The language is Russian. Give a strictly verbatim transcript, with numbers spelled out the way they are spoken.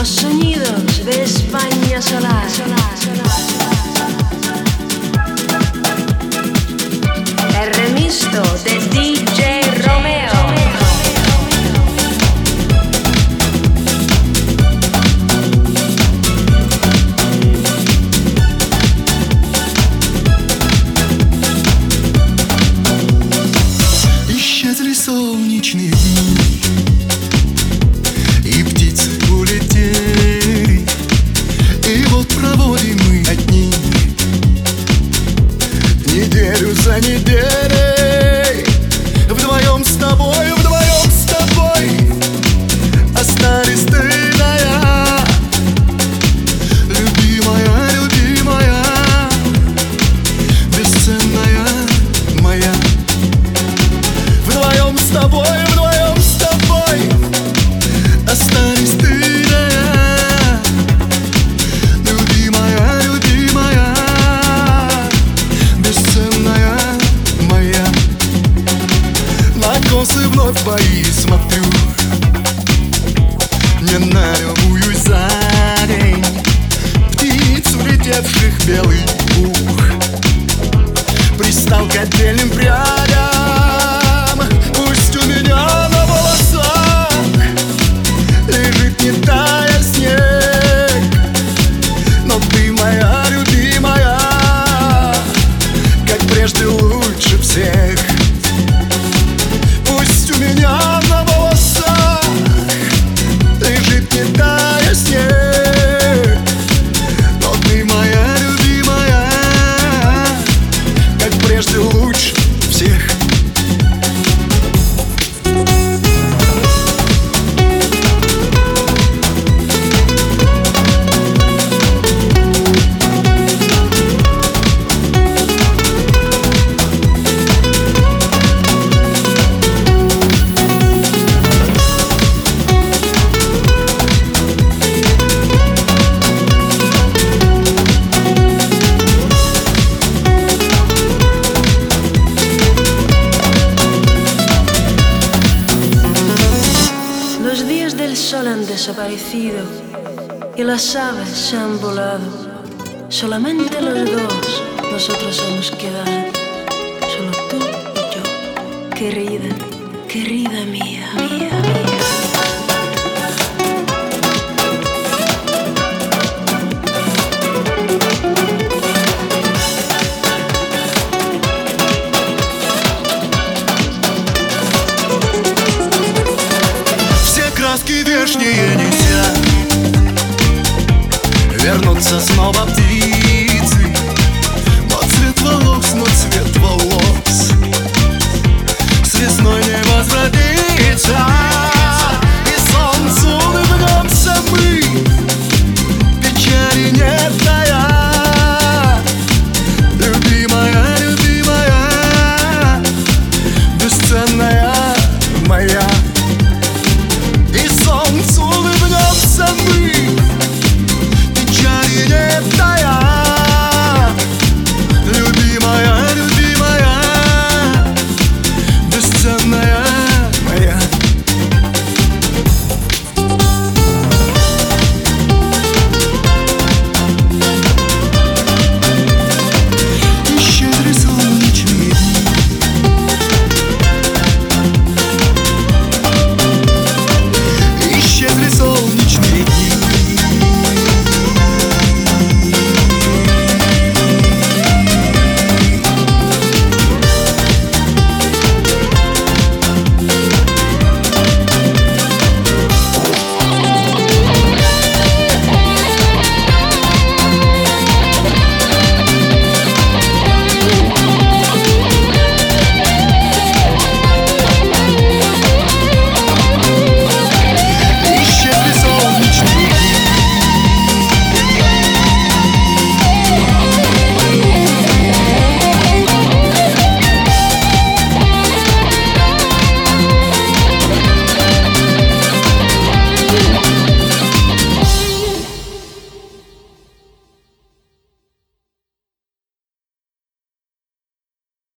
Los sonidos de España Solar. El remisto de D J Romeo. Исчезли солнечные дни, и птицы улетели, и вот проводим мы одни неделю за неделей. Вдвоем с тобой, вдвоем с тобой остались ты да я. Любимая, любимая, бесценная моя. Вдвоем с тобой, вдвоем с тобой остались ты да я. Любимая, любимая, бесценная моя. На косы вновь твои смотрю, не на любую за день птиц, улетевших белый пух пристал к отдельным прядям. Пусть у меня на волосах лежит, не тая, снег, но ты моя любимая, как прежде лучше всех. Пусть у меня на волосах лежит, не тая, снег, но ты моя любимая, как прежде лучше всех. Los días del sol han desaparecido y las aves se han volado. Solamente los dos, nosotros hemos quedado. Solo tú y yo, querida, querida mía, mía, mía. Краски вешние неся, вернутся снова птицы.